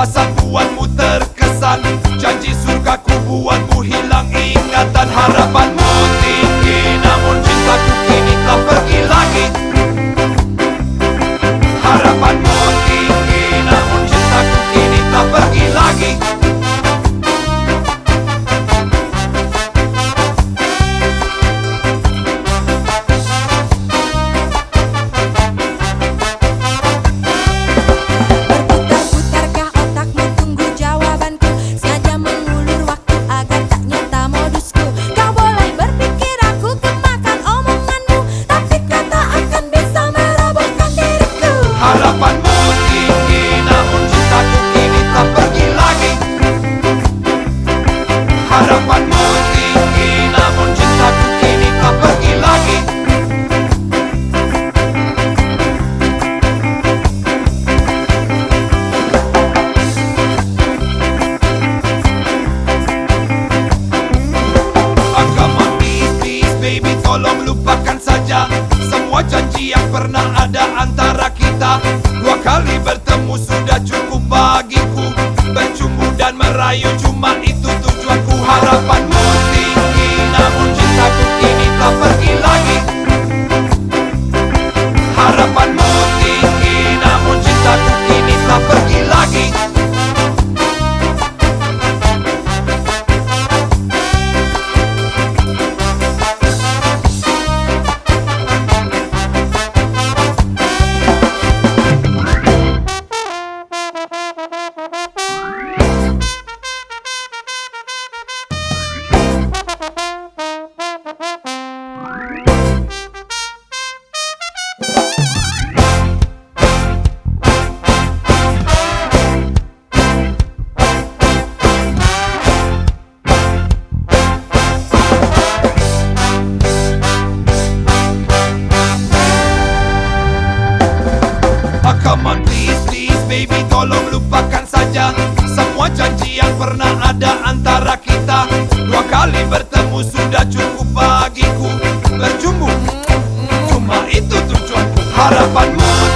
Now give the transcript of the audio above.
pasang buatmu terkesan. Janji surgaku buatmu hilang ingatan. Harapanmu tinggi namun cintaku kini telah pergi lagi. Harapanmu tinggi namun cintaku kini telah pergi lagi. Berputar-putarkah otakmu tunggu jawabanku? Sengaja mengulur waktu agar tak nyata modusku. Kau boleh berpikir aku kemakan omonganmu, tapi kau tak akan bisa merobohkan diriku. Harapanmu tinggi namun cintaku kini telah pergi lagi. Harapanmu tinggi namun cintaku kini telah pergi lagi. Come on please baby, tolong lupakan saja semua janji yang pernah ada antara kita. Dua kali bertemu sudah cukup bagiku. Bercumbu dan merayu cuma itu tujuanku. Harapanmu tinggi namun cintaku kini telah pergi lagi. Harapanmu tinggi namun cintaku kini telah pergi lagi. Come on please baby, tolong lupakan saja semua janji yang pernah ada antara kita. Dua kali bertemu sudah cukup bagiku. Bercumbu cuma itu tujuanku. Harapanmu